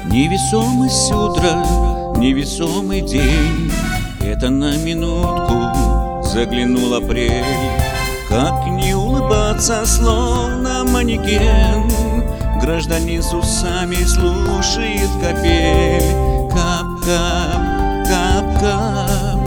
Невесомость утра, невесомый день. Это на минутку заглянул апрель. Как не улыбаться, словно манекен, гражданин с усами слушает капель. Кап-кап, кап-кап,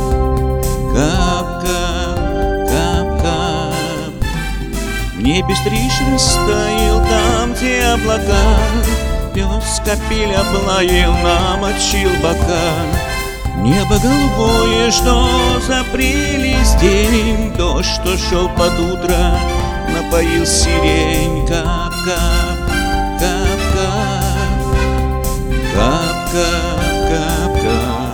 кап-кап, кап-кап. В небе стриж растаял там, где облака. Пес капель облаял, намочил бока. Небо голубое, что за прелесть день. Дождь, что шел под утро, напоил сирень. Кап-кап, кап-кап, кап-кап, кап-кап.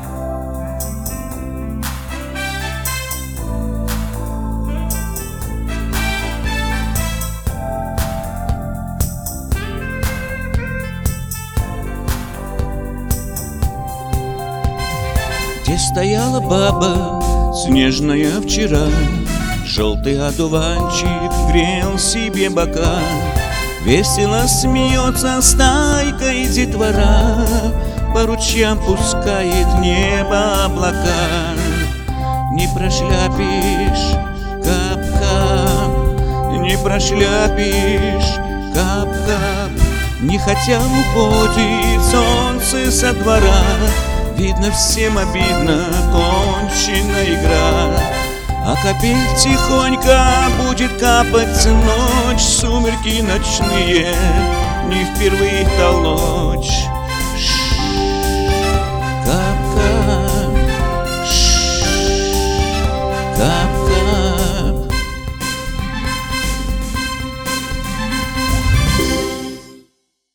Где стояла баба, снежная вчера, желтый одуванчик грел себе бока. Весело смеется стайкой детвора, по ручьям пускает небо облака. Не прошляпишь, кап-кап, не прошляпишь, кап-кап. Нехотя уходит солнце со двора, видно, всем обидно, кончена игра. А капель тихонько будет капать ночь, сумерки ночные, не впервые дало